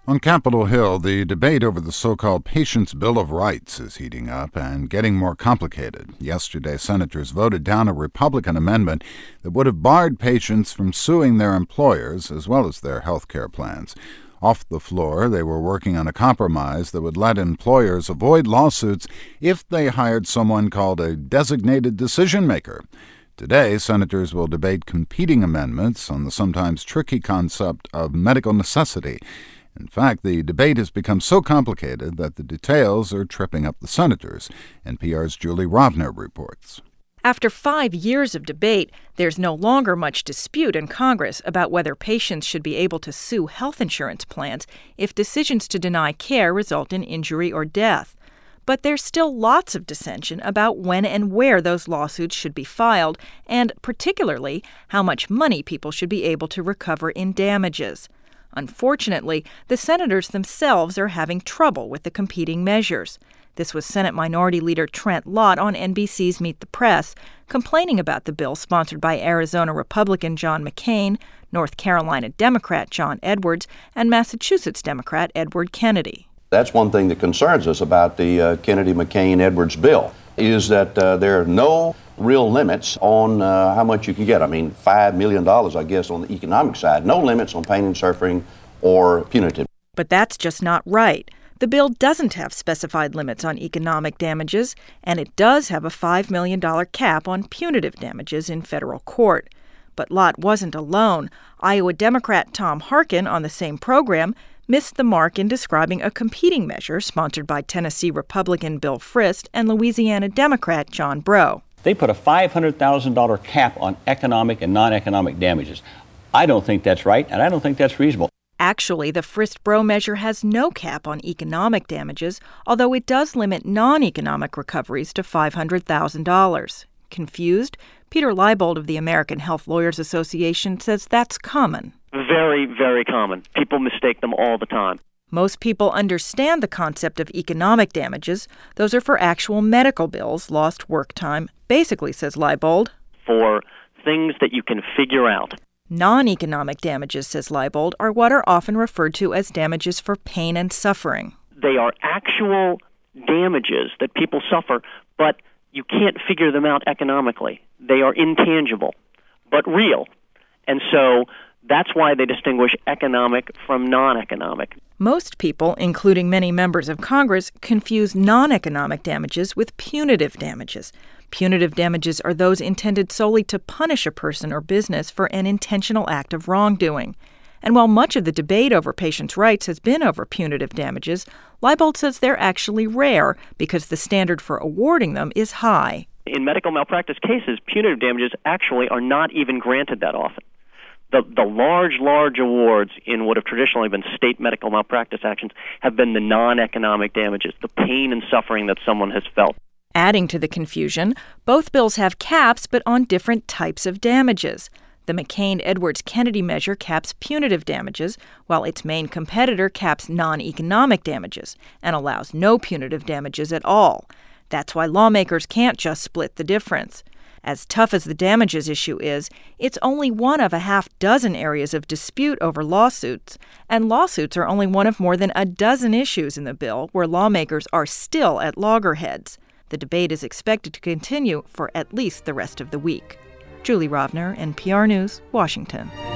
On Capitol Hill, the debate over the so-called Patients' Bill of Rights is heating up and getting more complicated. Yesterday, senators voted down a Republican amendment that would have barred patients from suing their employers as well as their health care plans. Off the floor, they were working on a compromise that would let employers avoid lawsuits if they hired someone called a designated decision maker. Today, senators will debate competing amendments on the sometimes tricky concept of medical necessity. In fact, the debate has become so complicated that the details are tripping up the senators. NPR's Julie Rovner reports. After 5 years of debate, there's no longer much dispute in Congress about whether patients should be able to sue health insurance plans if decisions to deny care result in injury or death. But there's still lots of dissension about when and where those lawsuits should be filed, and particularly how much money people should be able to recover in damages. Unfortunately, the senators themselves are having trouble with the competing measures. This was Senate Minority Leader Trent Lott on NBC's Meet the Press, complaining about the bill sponsored by Arizona Republican John McCain, North Carolina Democrat John Edwards, and Massachusetts Democrat Edward Kennedy. That's one thing that concerns us about the Kennedy-McCain-Edwards bill, is that there are no real limits on how much you can get. I mean, $5 million, I guess, on the economic side. No limits on pain and suffering or punitive. But that's just not right. The bill doesn't have specified limits on economic damages, and it does have a $5 million cap on punitive damages in federal court. But Lott wasn't alone. Iowa Democrat Tom Harkin, on the same program, missed the mark in describing a competing measure sponsored by Tennessee Republican Bill Frist and Louisiana Democrat John Breaux. They put a $500,000 cap on economic and non-economic damages. I don't think that's right, and I don't think that's reasonable. Actually, the Frist-Breaux measure has no cap on economic damages, although it does limit non-economic recoveries to $500,000. Confused? Peter Leibold of the American Health Lawyers Association says that's common. Very, very common. People mistake them all the time. Most people understand the concept of economic damages. Those are for actual medical bills, lost work time, basically, says Leibold. For things that you can figure out. Non-economic damages, says Leibold, are what are often referred to as damages for pain and suffering. They are actual damages that people suffer, but you can't figure them out economically. They are intangible, but real. And so that's why they distinguish economic from non-economic. Most people, including many members of Congress, confuse non-economic damages with punitive damages. Punitive damages are those intended solely to punish a person or business for an intentional act of wrongdoing. And while much of the debate over patients' rights has been over punitive damages, Leibold says they're actually rare because the standard for awarding them is high. In medical malpractice cases, punitive damages actually are not even granted that often. The large awards in what have traditionally been state medical malpractice actions have been the non-economic damages, the pain and suffering that someone has felt. Adding to the confusion, both bills have caps but on different types of damages. The McCain-Edwards-Kennedy measure caps punitive damages, while its main competitor caps non-economic damages and allows no punitive damages at all. That's why lawmakers can't just split the difference. As tough as the damages issue is, it's only one of a half dozen areas of dispute over lawsuits, and lawsuits are only one of more than a dozen issues in the bill where lawmakers are still at loggerheads. The debate is expected to continue for at least the rest of the week. Julie Rovner, NPR News, Washington.